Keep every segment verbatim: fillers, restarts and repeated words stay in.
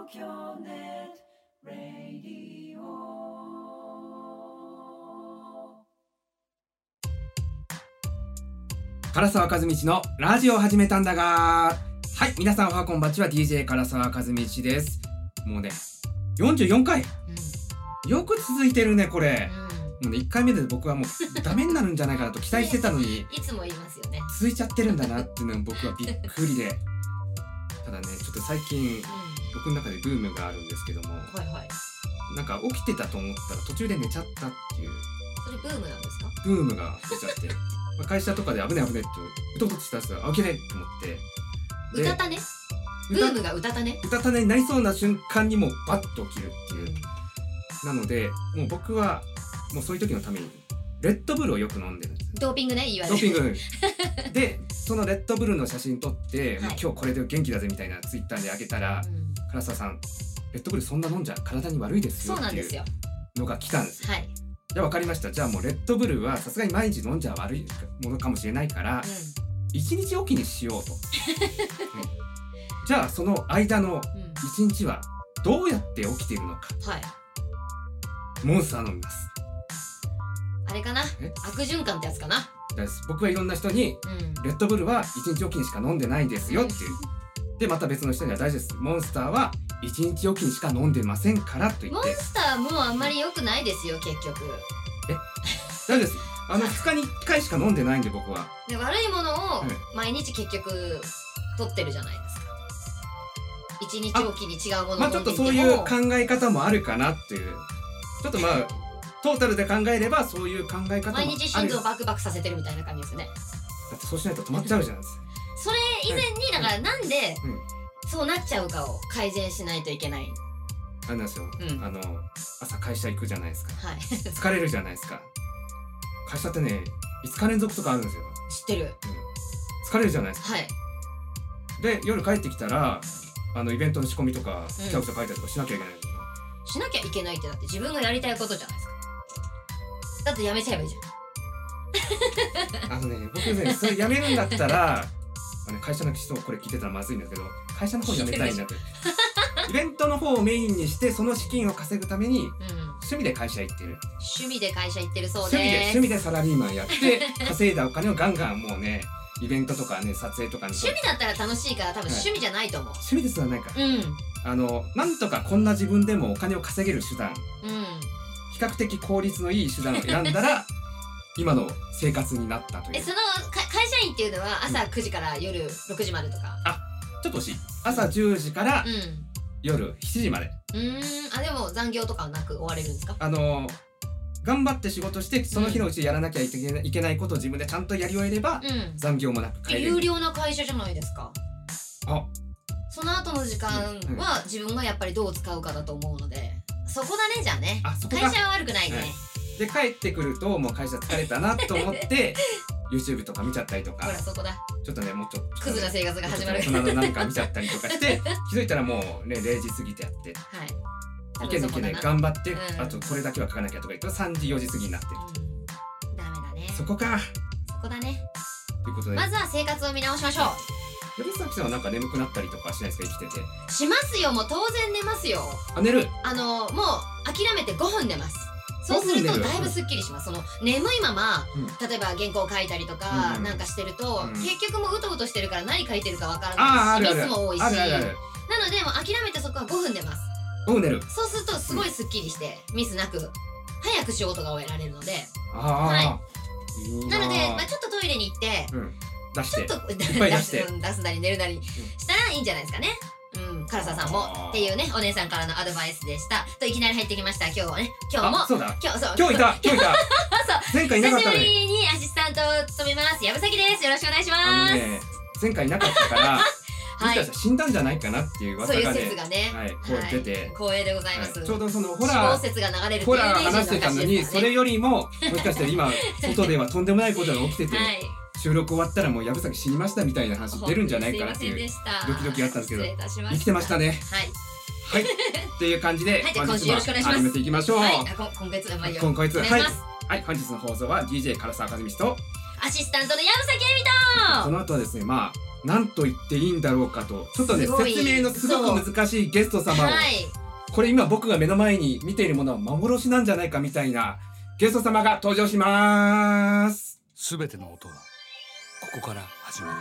京ネットラディオ。唐沢和道のラジオを始めたんだが、はい、皆さんおはこんばんちは。 ディージェー 唐沢和道です。もうねよんじゅうよんかい、うん、よく続いてるねこれ、うん、もうねいっかいめで僕はもうダメになるんじゃないかなと期待してたのにいつも言いますよね、 続いちゃってるんだなっていうのは僕はびっくりでただねちょっと最近、うん、僕の中でブームがあるんですけども、はいはい、なんか起きてたと思ったら途中で寝ちゃったっていう。 それブームなんですか？ ブームが出ちゃって会社とかで危ね危ねってうとうとしたら起きないと思って、 うたたね、ブームがうたたねうたたねになりそうな瞬間にもうバッと起きるっていう、うん、なのでもう僕はもうそういう時のためにレッドブルをよく飲んでる。 ドーピングね、いわゆるドーピングでそのレッドブルの写真撮って、はい、もう今日これで元気だぜみたいなツイッターであげたら、うん、唐沢さんレッドブルそんな飲んじゃ体に悪いですよっていうのが来たんですよ。はい、じゃあ分かりました。じゃあもうレッドブルはさすがに毎日飲んじゃ悪いものかもしれないから、うん、いちにちおきにしようと、うん、じゃあその間のいちにちはどうやって起きているのか、はい、モンスター飲みます。 あれかな、悪循環ってやつかな。 僕はいろんな人に、うん、レッドブルはいちにちおきにしか飲んでないんですよっていう、うん、でまた別の人には大丈夫です、モンスターはいちにちおきにしか飲んでませんからと言って。 モンスターもあんまり良くないですよ結局。 え大丈夫です。あのふつかにいっかいしか飲んでないんで僕は。 で悪いものを毎日結局取ってるじゃないですか。いちにちおきに違うものを飲んでいても、まあちょっとそういう考え方もあるかなっていう。ちょっとまあトータルで考えればそういう考え方もある。 毎日心臓バクバクさせてるみたいな感じですよね。 だってそうしないと止まっちゃうじゃないですか。 それ以前にだからなんでそうなっちゃうかを改善しないといけない。 あれなんですよ、うん、あの朝会社行くじゃないですか、はい、疲れるじゃないですか。会社ってねいつか連続とかあるんですよ。 知ってる、うん、 疲れるじゃないですか。はい、で夜帰ってきたらあのイベントの仕込みとか企画書書いたりとかしなきゃいけない、 うん、しなきゃいけないってだって自分がやりたいことじゃないですか。だってやめちゃえばいいじゃん。あのね僕ねそれやめるんだったらあの会社の人これ聞いてたらまずいんだけど会社の方やめたいなってイベントの方をメインにしてその資金を稼ぐために、うん、趣味で会社行ってる。 趣味で会社行ってるそうです。 趣味で趣味でサラリーマンやって稼いだお金をガンガンもうねイベントとかね撮影とかに。 趣味だったら楽しいから多分趣味じゃないと思う、はい、 趣味ですらないから、 うん、 あのなんとかこんな自分でもお金を稼げる手段、うん、比較的効率のいい手段を選んだら今の生活になったという。 えその会社員っていうのは朝くじから夜ろくじまでとか、 うん、あちょっと惜しい。朝じゅうじから、うん、夜しちじまで。 うーんあでも残業とかはなく終われるんですか？ あのー、頑張って仕事してその日のうちやらなきゃいけない、うん、いけないことを自分でちゃんとやり終えれば、うん、残業もなく帰れる。 有料な会社じゃないですか。 あその後の時間は自分がやっぱりどう使うかだと思うので、そこだね。じゃあねあそこ会社は悪くないね、はい、 で帰ってくるともう会社疲れたなと思ってYouTube とか見ちゃったりとか。 ほらそこだ。 ちょっとねもうちょっと、ね、 クズな生活が始まる。 大人のなんか見ちゃったりとかして気づいたらもうねれいじ過ぎてやって、はい、いけないいけない頑張って、うん、あとこれだけは書かなきゃとか言ってさんじよじ過ぎになってる、 うん、ダメだね。 そこかそこだね。 ということでまずは生活を見直しましょう。 山崎さんはなんか眠くなったりとかしないですか？生きてて。 しますよ。もう当然寝ますよ。 あ寝る。 あのもう諦めてごふん寝ます。そうするとだいぶすっきりします。その眠いまま、うん、例えば原稿を書いたりとか、うん、なんかしてると、うん、結局もううとうとしてるから何書いてるかわからないしミスも多いし、なのでもう諦めてそこはごふん寝ます。 ごふん寝る。 そうするとすごいすっきりして、うん、ミスなく早く仕事が終えられるので、 はいいなので、まあ、ちょっとトイレに行って、 うん、出してちょっといっぱい出して出すなり寝るなりしたらいいんじゃないですかね。うん、唐沢さんもっていうねお姉さんからのアドバイスでした。といきなり入ってきました今日はね。今日もそうだ今日そう今日いた今日いたそう前回いなかったのに。 久しぶりにアシスタントを務めます矢崎です。よろしくお願いします。 あのね前回いなかったからもしかしたら死んだんじゃないかなっていう噂がね、 そういう説がね、 はい、こう出て光栄でございます。 ちょうどそのホラー説が流れるホラー話してたのにそれよりももしかしたら今外ではとんでもないことが起きてて収録終わったらもう藪崎死にましたみたいな話出るんじゃないかなっていうドキドキあったんですけど生きてましたね。はいはいっていう感じで本日は始めていきましょう。 今月は今月はいはい本日の放送は ディージェー 唐沢和美とアシスタントの藪崎恵美とこの後はですねまあ何と言っていいんだろうかと、ちょっとね説明のすごく難しいゲスト様を、はい、これ今僕が目の前に見ているものは幻なんじゃないかみたいなゲスト様が登場します。 すべての音はここから始まる。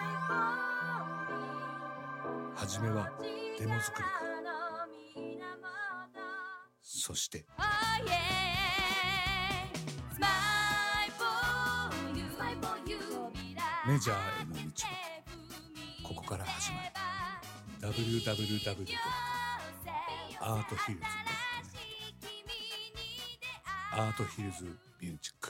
初めはデモ作りから、そしてメジャーへの道はここから始まる。 ダブリューダブリューダブリュー ドットアートヒルズ ドットネット アートヒルズミュージック。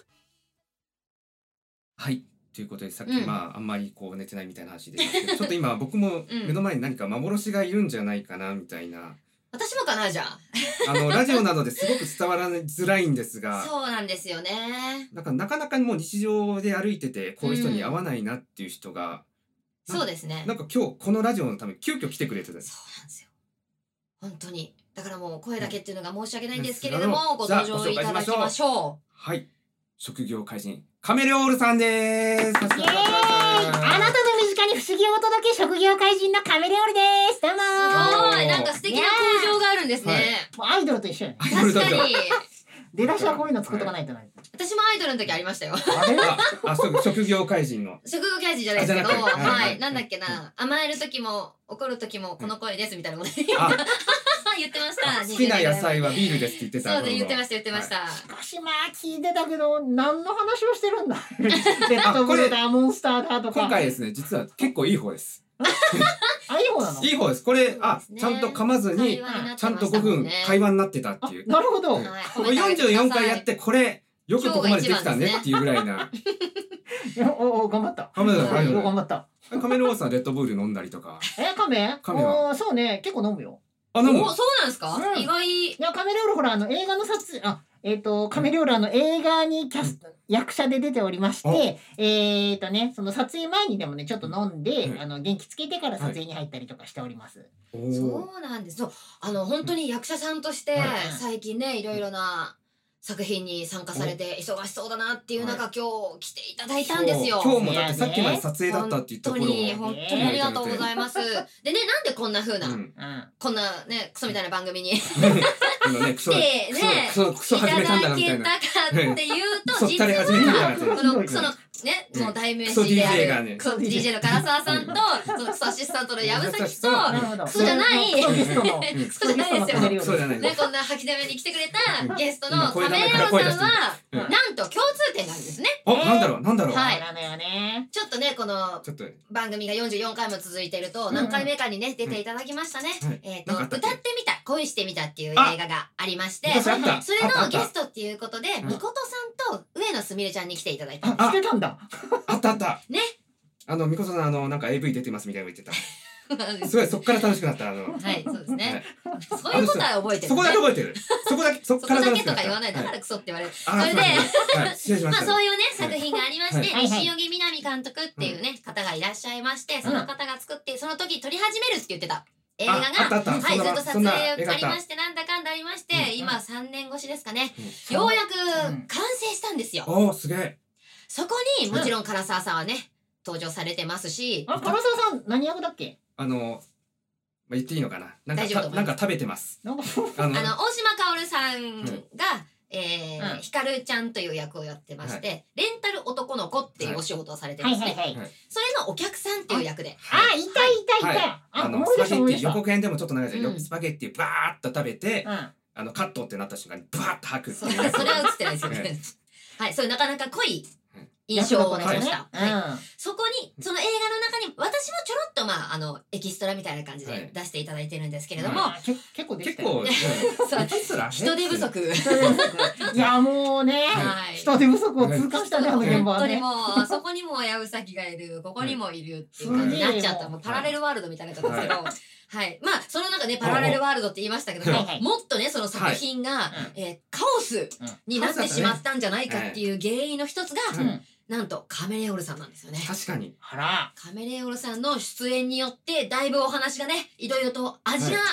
はい、ということでさっき、うん、まああんまりこう寝てないみたいな話でしたけどちょっと今僕も目の前に何か幻がいるんじゃないかなみたいな、 私もかな。じゃああのラジオなどですごく伝わらづらいんですがそうなんですよね。 なんかなかなかもう日常で歩いててこういう人に会わないなっていう人が、 うん、そうですね。 なんか今日このラジオのために急遽来てくれてた。 そうなんですよ本当に。だからもう声だけっていうのが申し訳ないんですけれども、ご登場いただきましょう。 はい、職業怪人カメレオールさんです。イエーイ。あなたの身近に不思議をお届け、職業怪人のカメレオールです。どうもー。 すごい、なんか素敵な工場があるんですね。 もうアイドルと一緒やね。 確かに出だしはこういうの作っとかないとない。 私もアイドルの時ありましたよ。 あれあ、そう、職業怪人の職業怪人じゃないですけど、はい、なんだっけな、甘える時も怒る時もこの声ですみたいなこと言ってました。 好きな野菜はビールですって言ってた。 そうで言ってました言ってました。 しかしまあ聞いてたけど何の話をしてるんだ。レッドブルだモンスターだとか。 今回ですね実は結構いい方です。 あ、いい方なの？ いい方です。これあちゃんと噛まずにちゃんとごふん会話になってたっていう。 なるほど。 よんじゅうよんかいやってこれよくここまでできたねっていうぐらいな。 おお頑張った。 頑張った。 カメルオーさんレッドブル飲んだりとか。 えカメ？カメはそうね結構飲むよ。 あ飲む。 そうなんですか？意外。 いやカメレオールほらあの映画の撮影あえっとカメレオールあの映画にキャスト役者で出ておりましてえっとねその撮影前にでもねちょっと飲んであの元気つけてから撮影に入ったりとかしております。 そうなんです。そうあの本当に役者さんとして最近ねいろいろな作品に参加されて忙しそうだなっていう中、今日来ていただいたんですよ。 今日もだってさっきまで撮影だったって言った頃本当に本当にありがとうございます。でねなんでこんな風な、こんなねクソみたいな番組に来てねクソクソ始めたんだみたいな。 いただけたかっていうと実はこのクソのねその代名詞であるクソ ディージェー の唐沢さんとそのクソアシスタントの藪崎とクソじゃないクソじゃないですよ。ねこんな吐きだめに来てくれたゲストのカメレオさんはなんと共通点があるんですね。 あなんだろうなんだろう。 はい。ちょっとねこの番組がよんじゅうよんかいも続いてると何回目かにね出ていただきましたね。えっと歌ってみた恋してみたっていう映画がありまして、それのゲストっていうことでみことさんと上野すみれちゃんに来ていただいた。 あ来てたんだ。 あったあったね。 あのみことさんあのなんか エーブイ 出てますみたいなの言ってた。すごいそっから楽しくなったあの。 はいそうですね。そういうことは覚えてる。 そこだけ覚えてる。そこだけそっから楽しくなった。そこだけとか言わないだからクソって言われる。それでまあそういうね作品がありまして西荻みなみ監督っていうね方がいらっしゃいましてその方が作ってその時撮り始めるって言ってた。映画がはいずっと撮影ありましてなんだかんだありまして今さんねんごしですかねようやく完成したんですよ。 おおすげえ。 そこにもちろん唐沢さんはね登場されてますし。 あ唐沢さん何役だっけ？ あの言っていいのかな。なんかなんか食べてます。 あの大島かおるさんがえー、ひかるちゃんという役をやってまして、はい、レンタル男の子っていうお仕事をされてますね。それのお客さんっていう役で。 あ、いたいたいた。 あのスパゲッティ予告編でもちょっと長いですけど、スパゲッティバーっと食べて、あのカットってなった瞬間にバーっと吐く。 それは映ってないですよね。はい、それなかなか濃い印象を持ちました。そこにその映画の中に私もちょろっとまああのエキストラみたいな感じで出していただいてるんですけれども、 結構結構人手不足。 いやもうね人手不足を痛感したねあの現場はね。 本当にもうそこにも藪崎がいるここにもいるっていう感じになっちゃったもうパラレルワールドみたいな感じですけど。はい、まあその中でパラレルワールドって言いましたけども、もっとねその作品がえカオスになってしまったんじゃないかっていう原因の一つが。なんとカメレオールさんなんですよね。 確かに。 あら。 カメレオールさんの出演によってだいぶお話がねいろいろと味が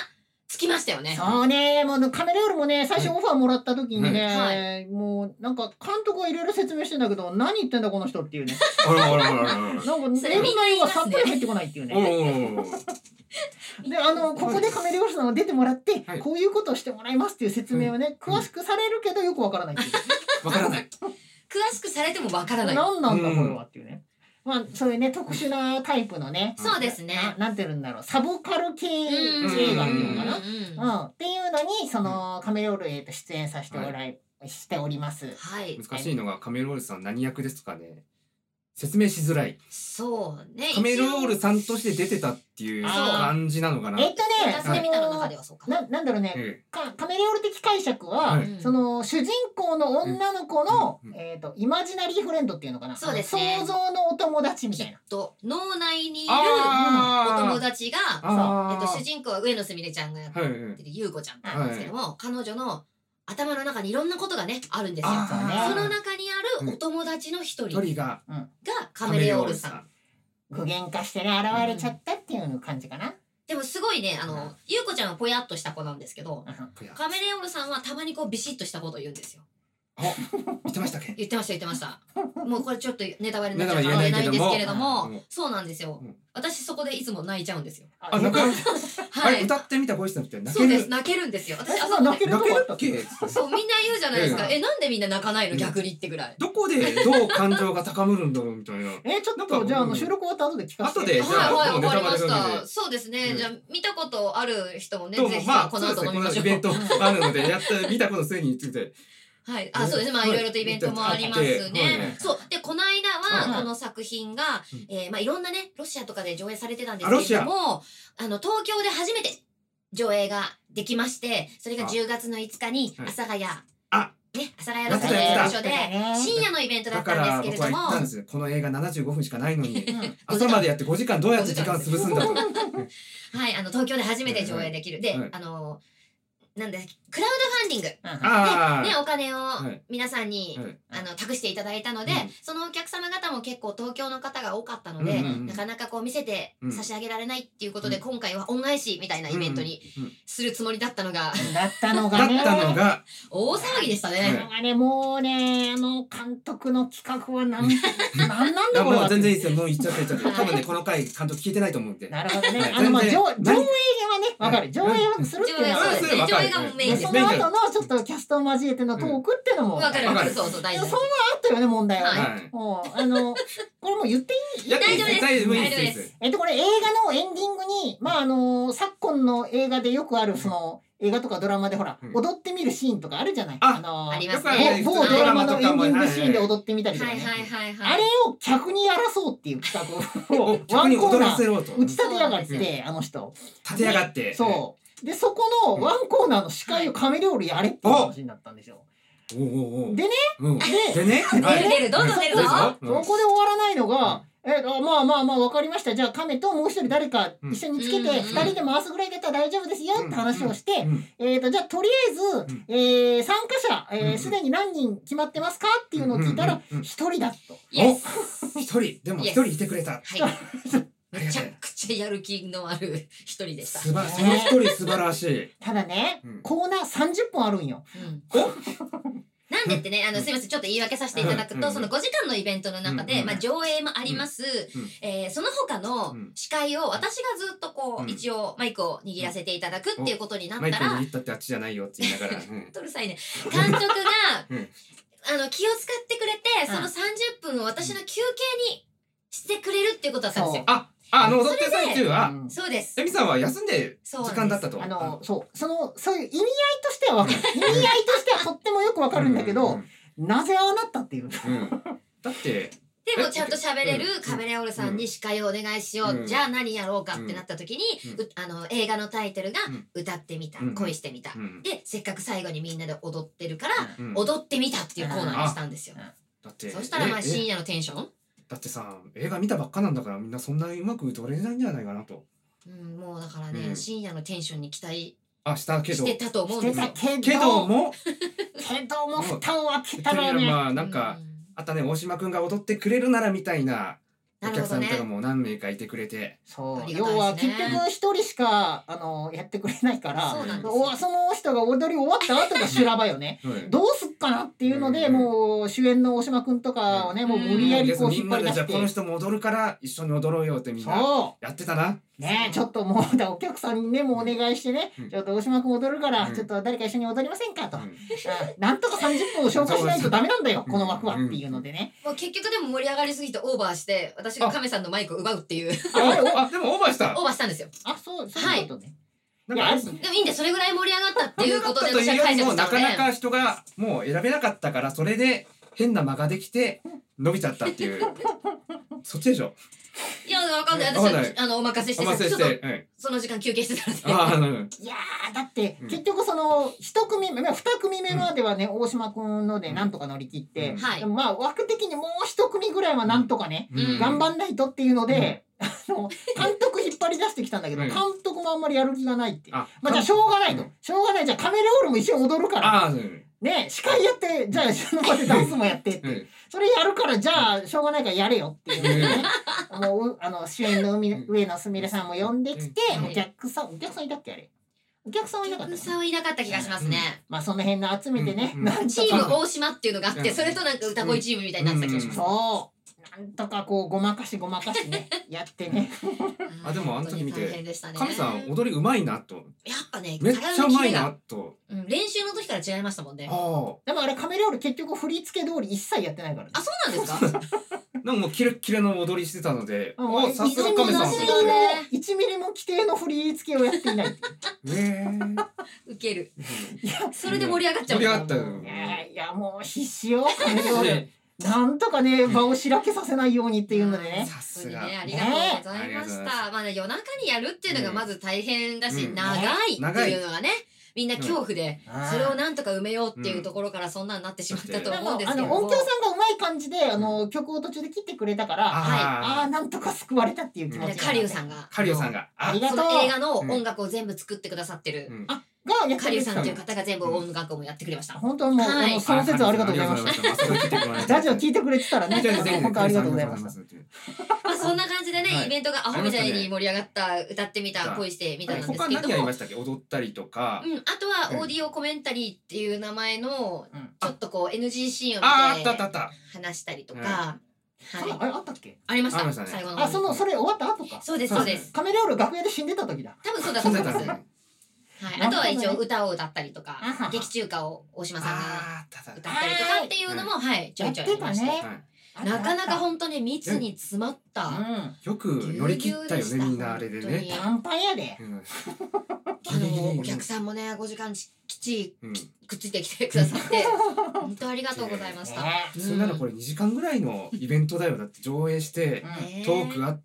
つきましたよね。 そうね、もうカメレオールもね、最初オファーもらった時にね、もうなんか監督がいろいろ説明してんだけど、何言ってんだこの人っていうね。 あらあらあらあら。 なんか映画の内容がさっぱり入ってこないっていうね。で、あのここでカメレオールさんは出てもらって、こういうことをしてもらいますっていう説明をね、詳しくされるけどよくわからないっていう。 わからない。 詳しくされてもわからない。 何なんだこれはっていうね。まあそういうね特殊なタイプのね、 そうですね。 なんて言うんだろう、サブカル系映画っていうのかな、うんっていうのにそのカメレオールへと出演させてもらいしております。 はい。 難しいのがカメレオールさん何役ですかね。説明しづらい。 そうね。 カメレオールさんとして出てたっていう感じなのかな。 えっとね、 ガスで見たの中ではそうか。 な、なんだろうね、かカメレオール的解釈は、その主人公の女の子のえっとイマジナリーフレンドっていうのかな。 そうですね。 想像のお友達みたいな。 と脳内にいるお友達が、えっと主人公は上野すみれちゃんがやってる優子ちゃんなんですけども、彼女の頭の中にいろんなことがねあるんですよ。その中にあるお友達の一人がカメレオールさん。 具現化してね現れちゃったっていう感じかな。 でもすごいね、あの優子ちゃんはぽやっとした子なんですけど、カメレオールさんはたまにこうビシッとしたことを言うんですよ。 言ってましたっけ？ 言ってました言ってました。もうこれちょっとネタバレになっちゃうから言えないんですけれども、そうなんですよ。私そこでいつも泣いちゃうんですよ。 あ、泣く。はい。歌ってみたボイスなくて泣ける。 そうです、泣けるんですよ。私あそ泣けるっけ。 そうみんな言うじゃないですか。え、なんでみんな泣かないの逆にってぐらい。 どこでどう感情が高まるんだろうみたいな。 え、ちょっとじゃあ収録終わった後で聞かせて。 後でじゃあはいはいわかりました。そうですね。じゃあ見たことある人もねぜひこの後飲みましょう。 イベントあるのでやった見たことすでについて。 はい、あ、そうですね。まあいろいろとイベントもありますね。そうでこの間はこの作品が、えー、まあいろんなねロシアとかで上映されてたんですけれども、あの東京で初めて上映ができまして、それがじゅうがつのいつかに阿佐ヶ谷ね阿佐ヶ谷ロケット所で深夜のイベントだったんですけれども、 この映画ななじゅうごふんしかないのに朝までやってごじかんどうやって時間潰すんだと。 はい、あの東京で初めて上映できるで、あの。なんでクラウドファンディングで、ね、お金を皆さんに、はい、あの託していただいたので、うん、そのお客様方も結構東京の方が多かったので、うんうんうん、なかなかこう見せて差し上げられないっていうことで、うん、今回は恩返しみたいなイベントにするつもりだったのが、 うん、だったのがね大騒ぎでしたね。 はい、もうねあの監督の企画はなんなんなんだこれは。 もう全然いいですよ。もう言っちゃって言っちゃって。多分ねこの回監督聞いてないと思うんで。 なるほどね。はい、あのまあ上上映はねわかる。上映はするっていうのはそうですね。上映がメインです。 その後のちょっとキャストを交えてのトークっていうのもわかるわかる。そうそう大事。 そのあったよね問題はね。もうあのこれも言っていい？ 大丈夫です。大丈夫です。 えっとこれ映画のエンディングにまああの昨今の映画でよくあるその映画とかドラマでほら踊ってみるシーンとかあるじゃない。 あのありますね。 某ドラマのエンディングシーンで踊ってみたりとかね。 はいはいはいあれを客にやらそうっていう企画をワンコーナー打ち立てやがってあの人。 立てやがって。 そう。でそこのワンコーナーの司会をカメレオールやれっていう話になったんですよ。でね、 でね、 出るどんどん出るぞ。そこで終わらないのが、えまあまあまあわかりました。じゃあカメともう一人誰か一緒につけて二人で回すぐらいだったら大丈夫ですよって話をして、えっとじゃあとりあえずえ参加者すでに何人決まってますかっていうのを聞いたら一人だと。 一人でも一人いてくれた。 めちゃくちゃやる気のある一人でした。 その一人素晴らしい。 ただね、コーナーさんじゅっぷんあるんよ。 なんでってね、あのすみませんちょっと言い訳させていただくと、そのごじかんのイベントの中でまあ上映もあります。えその他の司会を私がずっとこう一応マイクを握らせていただくっていうことになったら、 マイク握ったってあっちじゃないよって言いながら、 うるさいね。監督があの気を使ってくれて、そのさんじゅっぷんを私の休憩にしてくれるっていうことだったんですよ。 ああの踊ってる最中はそうです。 エミさんは休んで時間だったと。 あのそうそのそういう意味合いとしては分かる。意味合いとしてはとってもよくわかるんだけど、なぜああなったっていう。 だってでもちゃんと喋れるカメレオールさんに司会をお願いしよう。じゃあ何やろうかってなった時に、あの映画のタイトルが歌ってみた、恋してみた。でせっかく最後にみんなで踊ってるから踊ってみたっていうコーナーにしたんですよ。だってそしたらまあ深夜のテンション。 だってさ映画見たばっかなんだからみんなそんなにうまく撮れないんじゃないかなと。 うん、もうだからね、うん、深夜のテンションに期待あしたけどしてたと思うんですよ。 けどもけども蓋を開けたらねまあなんか、うん、あとね大島くんが踊ってくれるならみたいなお客さんとかも何名かいてくれて、 そう、要は結局一人しかあのやってくれないから、その人が踊り終わった後が修羅場よね。どうすっかなっていうので、もう主演の大島くんとかをね、もう無理やりこう引っ張り出して、 この人も踊るから一緒に踊ろうよってみんなやってたな。 ね、ちょっともうお客さんにね、もうお願いしてね、ちょっと大島くん踊るからちょっと誰か一緒に踊りませんかと、なんとかさんじゅっぷんを消化しないとダメなんだよこの枠はっていうのでね。 もう結局でも盛り上がりすぎてオーバーして、私が亀さんのマイクを奪うっていう。 あ、でもオーバーした。 オーバーしたんですよ。 あ、そう、そういうことね。 でもいいんで、それぐらい盛り上がったっていうことで私は解釈したので。 なかなか人がもう選べなかったから、それで変な間ができて伸びちゃったっていう。そっちでしょ。 いや、わかんない。私はあのお任せして、ちょっとその時間休憩してたので。 いやだって結局その一組目、二組目まではね、大島くんのでなんとか乗り切って、まあ枠的にもう一組ぐらいはなんとかね、頑張んないとっていうので、あの監督引っ張り出してきたんだけど、監督もあんまりやる気がないって。まあじゃあしょうがないと。しょうがない。じゃあカメレオールも一緒に踊るから。ね、司会やって、じゃあその場でダンスもやってって、それやるからじゃあしょうがないからやれよっていうね。もうあの主演の上野すみれさんも呼んできて、お客さんお客さんいたっけあれ。お客さんはいなかった。 お客さんはいなかった気がしますね。 まあその辺の集めてね、 チーム大島っていうのがあって、それとなんか歌声チームみたいになってた気がします。 そう。なんとかこうごまかしごまかしねやってね。 あ、でもあの時見て亀さん踊りうまいなと。 やっぱね、 めっちゃうまいなと。 練習の時から違いましたもんね。 でもあれカメレオール結局振り付け通り一切やってないからね。 あ、そうなんですか。 なんかもうキレッキレの踊りしてたので、 あ、さすが亀さん。一ミリも規定の振り付けをやっていない。 ねえ。ウケる。いや、それで盛り上がっちゃう。 盛り上がったよ。 いや、もう必死よカメレオール。なんとかね、場をしらけさせないようにっていうのでね。 さすが。ありがとうございました。まあね、夜中にやるっていうのがまず大変だし、長いっていうのがね。みんな恐怖で、それをなんとか埋めようっていうところからそんなになってしまったと思うんですけど、 音響さんがうまい感じであの曲を途中で切ってくれたから、ああなんとか救われたっていう気持ち。 カリウさんが、 カリウさんが、 ありがとう。映画の音楽を全部作ってくださってる。がカリウさんという方が全部音楽もやってくれました。 本当もうその説ありがとうございました。ラジオ聞いてくれてたらね、本当ありがとうございました。 まあそんな感じでね、イベントがアホみたいに盛り上がった歌ってみた恋してみたなんですけども、 他何やりましたっけ？踊ったりとか。 うん、あとはオーディオコメンタリーっていう名前のちょっとこう エヌジー シーンを見て話したりとか。 はい、あれあったっけ？ ありました。最後の。 あ、そのそれ終わった後か。 そうですそうです。 カメレオール楽屋で死んでた時だ。 多分そうだと思います。はい、あとは一応歌を歌ったりとか、劇中歌を大島さんが歌ったりとかっていうのも、はい、ちょいちょいありまして、なかなか本当に密に詰まった。 よく乗り切ったよね、みんなあれでね。 パンパンやで。 あのお客さんもね、ごじかんきっちりくっついてきてくださって、本当ありがとうございました。 それならこれにじかんぐらいのイベントだよ。だって上映してトークあって。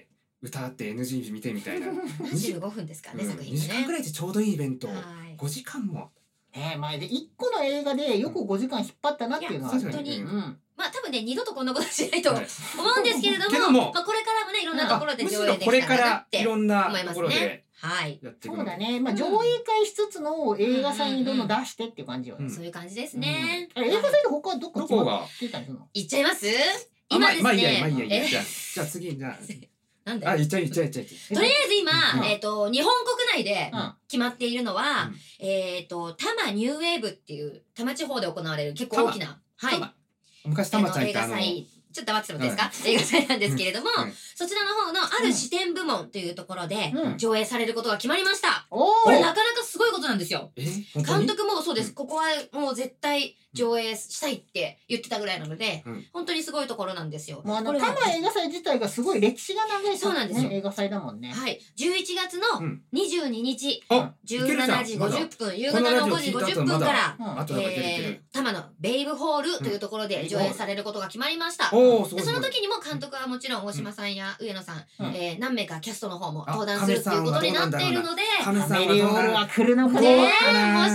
歌って エヌジー 見てみたいな。 にじゅうごふんですからね、作品ね。 にじかんぐらいでちょうどいいイベント。ごじかんも。 ね、前でいっこの映画でよくごじかん引っ張ったなっていうのは本当に。まあ多分ね、二度とこんなことしないと思うんですけれども、まあこれからもね、いろんなところで上映できたらなって思いますね。はい。 そうだね。まあ上映会しつつの映画祭にどんどん出してっていう感じよね。 そういう感じですね。 映画祭で他はどこが行っちゃいます？今ですね。 まあいいや、まあいいや。じゃあ次、じゃあ。 なんで？ あ、言っちゃい、言っちゃい、言っちゃい。 とりあえず今、えっと、日本国内で決まっているのは、えっと、多摩ニューウェーブっていう、多摩地方で行われる結構大きな、はい。 昔多摩ちゃんいたあの。 ちょっと待ってもらっていいですか？映画祭なんですけれども、そちらの方のある視点部門というところで上映されることが決まりました。これなかなかすごいことなんですよ。監督もそうです。ここはもう絶対上映したいって言ってたぐらいなので、本当にすごいところなんですよ。 もうあの多摩映画祭自体がすごい歴史が長いそうなんですよ。 映画祭だもんね。 はい。じゅういちがつのにじゅうににち、じゅうしちじごじゅっぷん、夕方のごじごじゅっぷんから、多摩のベイブホールというところで上映されることが決まりました。その時にも監督はもちろん大島さんや上野さん、何名かキャストの方も登壇するっていうことになっているので、 カメレオールは来るのかね。 もしかしたら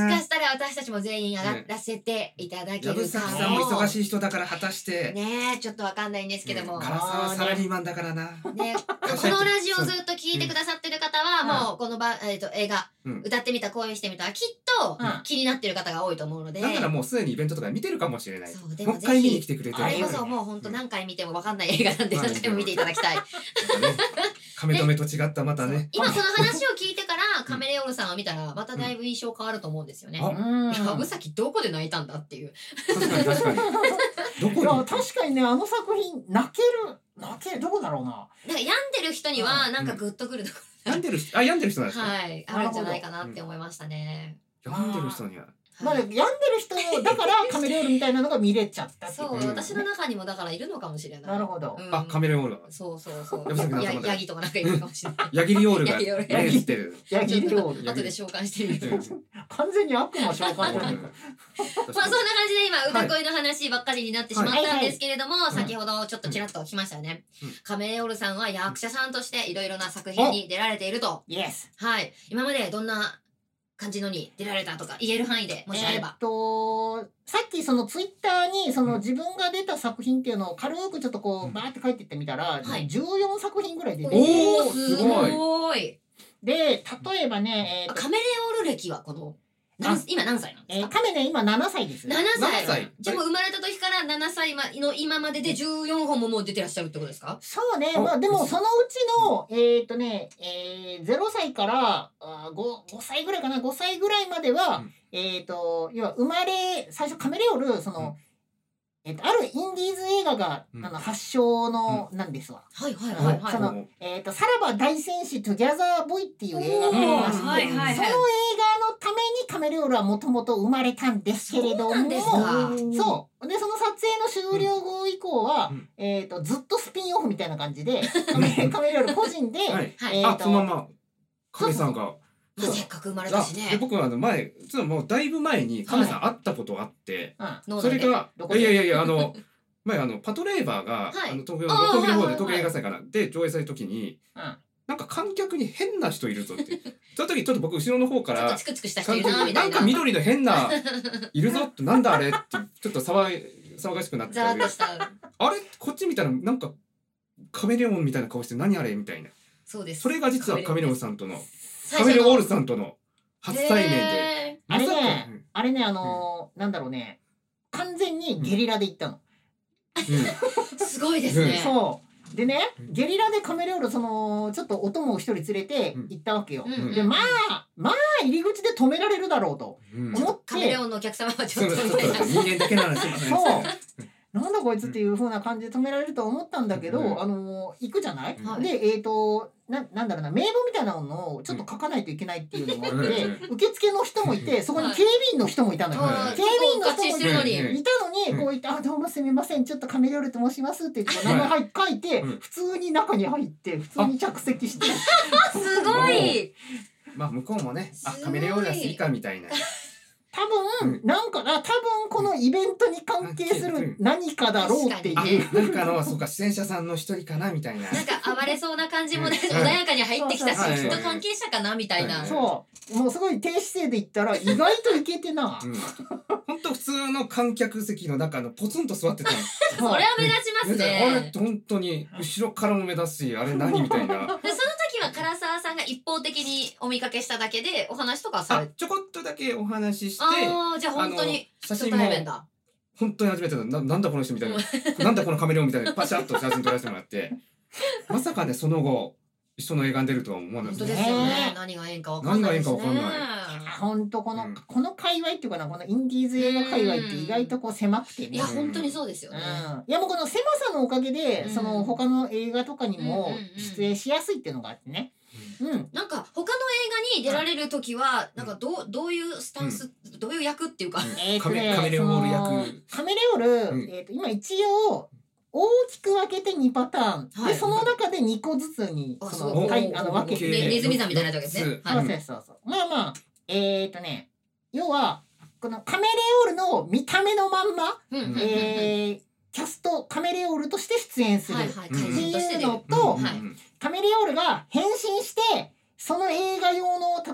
私たちも全員上がらせていただけるかも。 藪崎さんも忙しい人だから果たしてね、ちょっとわかんないんですけども、 唐沢サラリーマンだからなね、このラジオずっと聞いてくださってる方はもうこのばえっと映画歌ってみた公演してみたはきっと気になってる方が多いと思うので、 だからもうすでにイベントとか見てるかもしれない。 そうでもう一回見に来てくれてる。 あれこそもう本当何回見てもわかんない映画なんで何回も見ていただきたい。 亀止めと違ったまたね。 今この話を聞いてからカメレオールさんを見たらまただいぶ印象変わると思うんですよね。藪崎どこで泣いたんだっていう。 確かに確かに。どこに？ 確かにね、あの作品泣ける泣けるどこだろうな。 なんか病んでる人にはなんかグッとくるところ。 病んでる人、あ、病んでる人なんですか？ はい、あるんじゃないかなって思いましたね。 病んでる人には。 まあ病んでる人だからカメレオールみたいなのが見れちゃったっていう。 そう、私の中にもだからいるのかもしれない。 なるほど。 あ、カメレオール。 そうそうそう。やヤギとかなんかいるかもしれない。 ヤギリオールがヤギってる。 ヤギリオール。 後で召喚してみる。 完全に悪魔召喚。まあそんな感じで今歌声の話ばっかりになってしまったんですけれども、先ほどちょっとちらっと来ましたよね。カメレオールさんは役者さんとしていろいろな作品に出られていると。 イエス。 はい。今までどんな感じのに出られたとか言える範囲でもしあれば。 えっとさっきそのツイッターにその自分が出た作品っていうのを軽くちょっとこうバーって書いてってみたら、はい、じゅうよんさく品ぐらい出てる。 おお、すごい。 で例えばね、 えー、カメレオール歴はこの今何歳なんですか？ えー、カメね今ななさいです。 ななさい。じゃあもう生まれた時からななさいの今まででじゅうよんほんももう出てらっしゃるってことですか？ そうね。まあでもそのうちのえっとね、えー、ゼロさいからあ 5, 5歳ぐらいかなごさいぐらいまでは、うん、えっと要は生まれ最初カメレオールその、うんえっと、あるインディーズ映画が、うん、あの発祥のなんですわ。 はいはいはいはい。 そのえっとさらば大戦士トゥギャザーボイっていう映画がありまして、はいはいはい、その映画のためにカメレオールはもともと生まれたんですけれども、そうでその撮影の終了後以降は、うん、えっとずっとスピンオフみたいな感じでカメ, カメレオール個人で、 はい、えー、とあそのままカメさんが。 せっかく生まれたしね。 で僕はあの前ちょっともうだいぶ前にカメさん会ったことがあって、はい、それがいやいやいやあの前あのパトレーバーが、はい、あの東京の東京の方で東京映画祭かなで上映された時に、うん、なんか観客に変な人いるぞってその時ちょっと僕後ろの方からチクチクした人いるなみたいななんか緑の変ないるぞってなんだあれってちょっと騒い騒がしくなってたんであれこっち見たらなんかカメレオンみたいな顔して何あれみたいな。 そうです。 それが実はカメレオンさんとのカメレオールさんとの初対面で、 あれね、あれねあのー、なんだろうね、完全にゲリラで行ったの。 うん、すごいですね。 そうでね、ゲリラでカメレオールそのちょっとお供を一人連れて行ったわけよ。うん、でまあまあ入り口で止められるだろうと思って、 カメレオンのお客様はちょっと人間だけなんですよね。 そう。なんだこいつっていう風な感じで止められると思ったんだけど、うん、あのー、行くじゃない、はい、でえっ、ー、とな, なんだろうな名簿みたいなのをちょっと書かないといけないっていうのもあって、うん、受付の人もいてそこに警備員の人もいたのよ、はい、警備員の人もいたのに、いたのにこう言って「あどうもすみませんちょっとカメレオールと申します」って言って名前書いて、はい、普通に中に入って普通に着席してすごいまあ向こうもねあカメレオールが好きかみたいな多分、うん、なんかな多分このイベントに関係する何かだろうっていう何かのそうか出演者さんの一人かなみたいななんか暴れそうな感じもね、うん、穏やかに入ってきたしきっと関係者かなみたいな、 そうもうすごい低姿勢で言ったら意外といけてな、 うん、ほんと普通の観客席の中のポツンと座ってたのそれは目立ちますね、 あれ本当に後ろからも目立つしあれ何みたいなでその時は唐沢さんが一方的にお見かけしただけでお話とかされてちょこっとだけお話ししてああじゃあ本当に写真も本当に初めてだ な, なんだこの人みたいななんだこのカメレオンみたいなパシャッと写真撮らせてもらってまさかねその後一緒の映画に出るとは思わなかったですね。何が縁かわかんないですね。何が縁かわかんない。 本当この、うん、この界隈っていうかなこのインディーズ映画界隈って意外とこう狭くてね。 いや本当にそうですよね。 うん、いやもうこの狭さのおかげで、うん、その他の映画とかにも出演しやすいっていうのがあってね。 うん、なんか他の映画に出られる時は、うん、なんかどうどういうスタンス、うん、どういう役っていうか、 えーとね、 カメレオール役カメレオール、うん、えーと今一応大きく分けてにパターン、はい、でその中でにこずつにそのはいあの分けてネズミさんみたいなわけですね。 そうそうそうそう。まあまあえっとね要はこのカメレオールの見た目のまんま、うん、えー、キャストカメレオールとして出演するっていうのと、カメレオールが変身してその映画用の例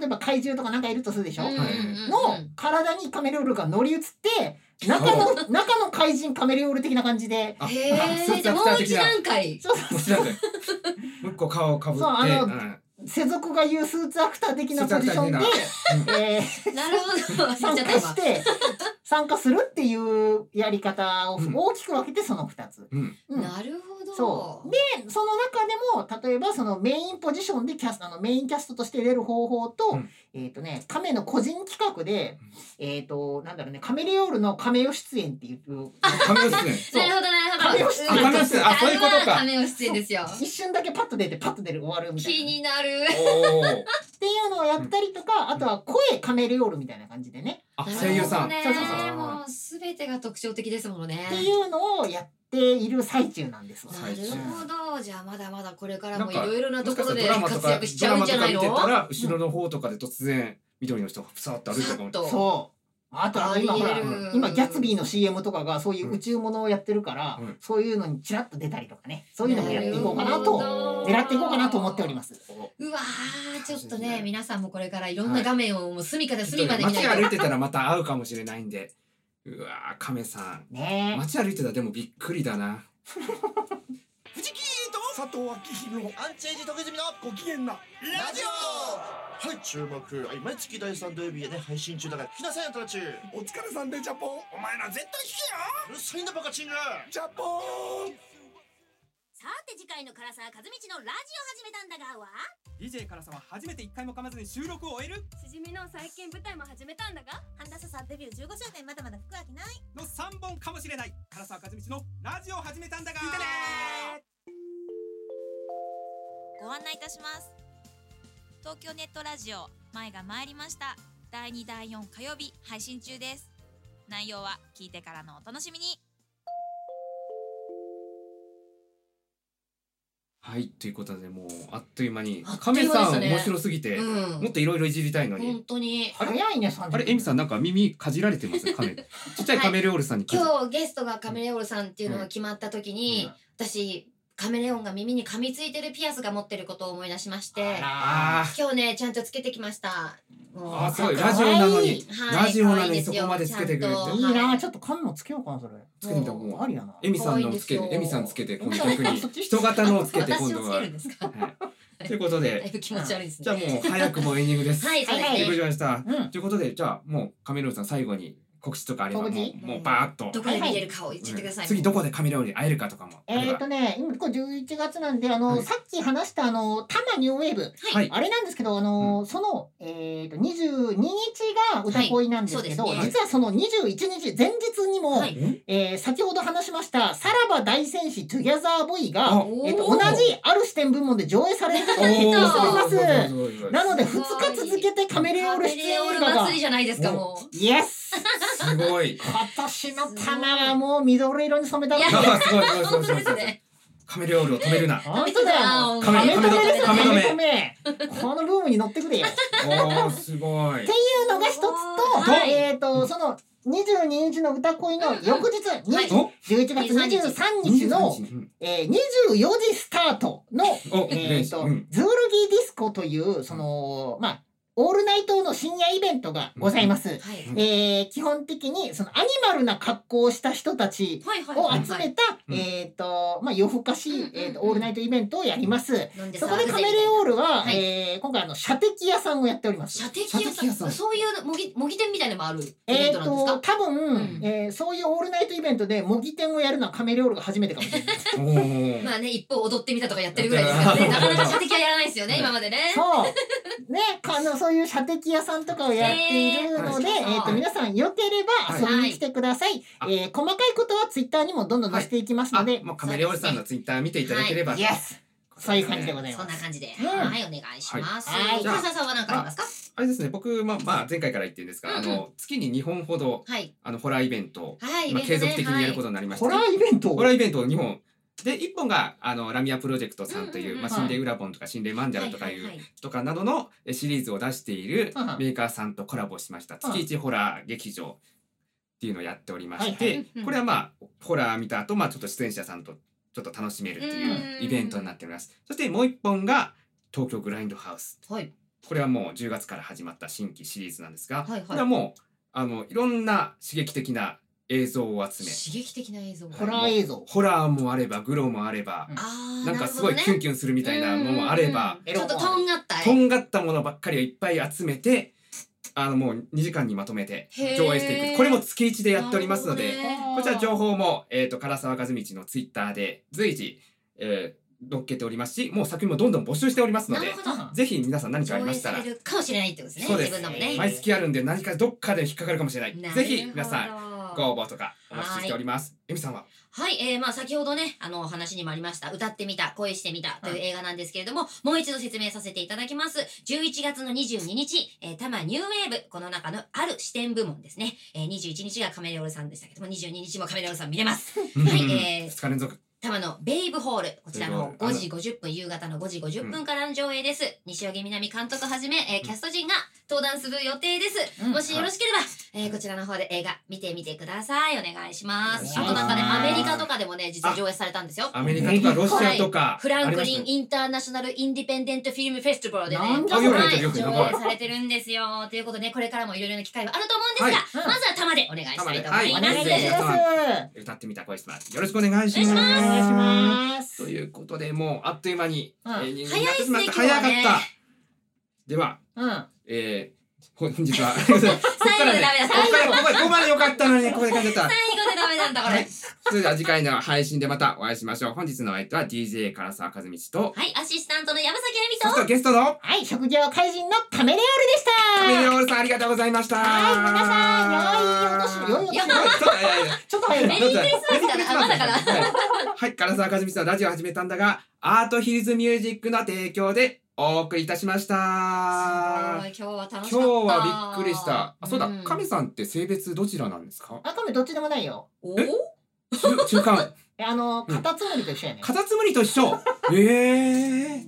例えば怪獣とかなんかいるとするでしょ、の体にカメレオールが乗り移って中の中の怪人カメレオール的な感じで、 へえ、じゃあもう一段階、 そうそうそう、もう一個顔をかぶって、そうあの、世俗が言うスーツアクター的なポジションで、えー、なるほど参加して参加するっていうやり方を大きく分けてそのふたつ。 うんうん、なるほど。 そうでその中でも例えばそのメインポジションでキャストあのメインキャストとして出る方法と、うん、えっ、ー、とねカメの個人企画で、えっ、ー、となんだろうねカメレオールのカメオ出演っていうカメオ出演なるほどなるほどカメオ出演カメオ出演あそういうことかカメオ出演ですよ。 一瞬だけパッと出てパッと出る終わるみたいな気になるっていうのをやったりとか、あとは声カメレオールみたいな感じでね、 あ声優さん、 ね、そうそうそう、もうすべてが特徴的ですものねっていうのをやっている最中なんです。 なるほど。じゃあまだまだこれからもいろいろなところで活躍しちゃうんじゃないの？ ドラマとか見てたら後ろの方とかで突然緑の人がふさっと歩いてるかも。 そう。あとは今ほら今ギャツビーの シーエム とかがそういう宇宙ものをやってるから、うん、そういうのにちらっと出たりとかね、そういうのもやっていこうかなと狙っていこうかなと思っております。 うわー、ちょっとね皆さんもこれからいろんな画面をもう隅から隅まで見ないと、 街歩いてたらまた会うかもしれないんで、うわー亀さん、ね、街歩いてたらでもびっくりだな。 藤木と佐藤明宏アンチエイジ時住のご機嫌なラジオ。はい、注目、はい、毎月だいさん土曜日で、ね、配信中だから聞きなさいよたち。 お疲れさんでジャポン、お前ら絶対聞けよ。 うるさいんだバカチンがジャポン。 さて次回の唐沢和道のラジオ始めたんだがはディージェー 唐沢初めていっかいも噛まずに収録を終える。 しじみの再建舞台も始めたんだが半田さんデビューじゅうごしゅうねんまだまだ服は着ないのさんぼんかもしれない。唐沢和道のラジオ始めたんだが聞いてね。 ご案内いたします。東京ネットラジオ前が参りました。だいにだいよん火曜日配信中です。内容は聞いてからのお楽しみに。 はいということでもうあっという間に亀さん面白すぎて、うん、もっといろいろいじりたいのに本当に早いね。 あれエミさんなんか耳かじられてますカメちっちゃいカメレオールさんに、 はい、今日ゲストがカメレオールさんっていうのが決まった時に、うん、私カメレオンが耳に噛みついてるピアスが持ってることを思い出しまして、今日ねちゃんとつけてきました。 あすごいラジオなのに、はい、ラジオなのにそこまでつけてくれていいな。ちょっと髪もつけようかなそれ。 つけてみたらもうありやな。 エミさんのつけてエミさんつけて今度逆に人型のをつけて今度は。ということで、 気持ち悪いですね。 じゃあもう早くもエンディングです。 はいそうですね。 ということでした。ということでじゃあもうカメレオンさん最後に告知とかあればもうもうバーっとどこで見れるかを言っちゃってください。 次どこでカメレオンに会えるかとかも。 えっとね今これじゅういちがつなんであのさっき話したあの多摩ニューウェーブあれなんですけどあのそのえっとにじゅうににちが歌恋なんですけど実はそのにじゅういちにち前日にもえ先ほど話しましたさらば大戦士トゥギャザーボーイがえっと同じある視点部門で上映されることが決定しております。なのでふつか続けてカメレオール出演映画が祭りじゃないですかもう。 イエス。 すごい。 今年の玉はもう緑色に染めた。 いやすごいすごいすごいすごい。カメレオールを止めるな。 本当だよ。 カメカメ止めカメ止め。このブームに乗ってくれよ。 おおすごい。 っていうのが一つと、えっとそのにじゅうににちの歌恋の翌日じゅういちがつにじゅうさんにちのえにじゅうよじスタートのえっとズールギーディスコというそのまあオールナイトの深夜イベントがございます。はい、えー、基本的にそのアニマルな格好をした人たちを集めたえっとまあ夜更かしえっとオールナイトイベントをやります。そこでカメレオールは、はい、えー、今回あの射的屋さんをやっております。 射的屋さん、そういう模擬模擬店みたいなのもあるイベえっントなんですか？ と多分、うん、えー、そういうオールナイトイベントで模擬店をやるのはカメレオールが初めてかもしれない。 まあね一方踊ってみたとかやってるぐらいですからね。なかなか射的はやらないですよね今までね。 そうねあのそういう射的屋さんとかをやっているので、えー、と皆さんよければ遊びに来てください。はい、えー、細かいことはツイッターにもどんどん載せていきますので、はい、 もうカメレオールさんのツイッター見ていただければ、 はい、イエスそういう感じでございます。 そんな感じで、うん、はいお願いします。はい、じゃあ笹さんは何かありますか？ あれですね、僕まあまあ前回から言ってるんですが、うんうん、あの月ににほんほど、はい、あのホラーイベント、はい、まあ継続的にやることになりました。 ホラーイベント、 ホラーイベントをにほん。でいっぽんがあのラミアプロジェクトさんという、まあ、心霊ウラボンとか心霊マンジャラとかいうとかなどのシリーズを出しているメーカーさんとコラボしました月一ホラー劇場っていうのをやっておりまして、これはまあホラー見た後、まあちょっと出演者さんとちょっと楽しめるっていうイベントになっております。そしてもういっぽんが東京グラインドハウスこれはもうじゅうがつから始まった新規シリーズなんですが、 はいはい、 これはもうあのいろんな刺激的な映像を集め、 刺激的な映像、 ホラー映像、 ホラーもあればグロもあれば、うん、なんかすごいキュンキュンするみたいなのもあれば、 ちょっととんがったとんがったものばっかりをいっぱい集めて、あのもうにじかんにまとめて上映していく。これも月いちでやっておりますので、こちら情報もえっと唐沢和道のツイッターで随時、えー載っけておりますし、もう作品もどんどん募集しておりますので、ぜひ皆さん何かありましたら、 上映されるかもしれないってことですね。 そうです。 自分のもね、 毎月あるんで何かどっかで引っかかるかもしれない。ぜひ皆さんご応募とかお待ちしております。えみさんは？ はい、えー、まあ先ほどね、あのお話にもありました歌ってみた恋してみたという映画なんですけれども、はい、もう一度説明させていただきます。じゅういちがつのにじゅうににち、えー、多摩ニューウェーブ、この中のある視点部門ですね、えー、にじゅういちにちがカメレオルさんでしたけども、にじゅうににちもカメレオルさん見れます。はい、えー、 ふつか連続多摩のベイブホール、こちらのごじごじゅっぷん、夕方のごじごじゅっぷんからの上映です。うん、西荻みなみ監督はじめ、えー、キャスト陣が登壇する予定です。うん、もしよろしければ、えー、こちらの方で映画見てみてください。お願いします。あとなんかね、アメリカとかでもね、実は上映されたんですよ。 アメリカとかロシアとか、はい、 フランクリンインターナショナルインディペンデントフィルムフェスティバルでね、はい、上映されてるんですよ。ということで、これからもいろいろな機会はあると思うんですが、はい、まずは多摩でお願いしたいと思います。 はい、歌ってみた恋してます。よろしくお願いします。お願いします。 ということで、もうあっという間に、 うん、 えー、 早いですね、 早かった。ね、では、 うん、 えー本日は最後でダメだ。 ここからここここまで良かったのにここで感じた。 最後でダメなんだこれ。はい、 それでは次回の配信でまたお会いしましょう。本日の相手は ディージェー 唐沢和道と、 はい、アシスタントの山崎あゆみと、 そしてゲストの、 はい、食事は怪人のカメレオルでした。 カメレオルさんありがとうございました。 はい、皆さん良いお年、良いお年。ちょっと早い。 メリークリスマスかな。まだかな。 はい、唐沢和道のラジオ始めたんだが、アートヒルズミュージックの提供でお送りいたしました。 すごい、今日は楽しかった。 今日はびっくりした。あ、そうだ、亀さんって性別どちらなんですか？ あ、亀どっちでもないよ。 お？ 中間。 あの、カタツムリと一緒やね。 カタツムリと一緒。ええ。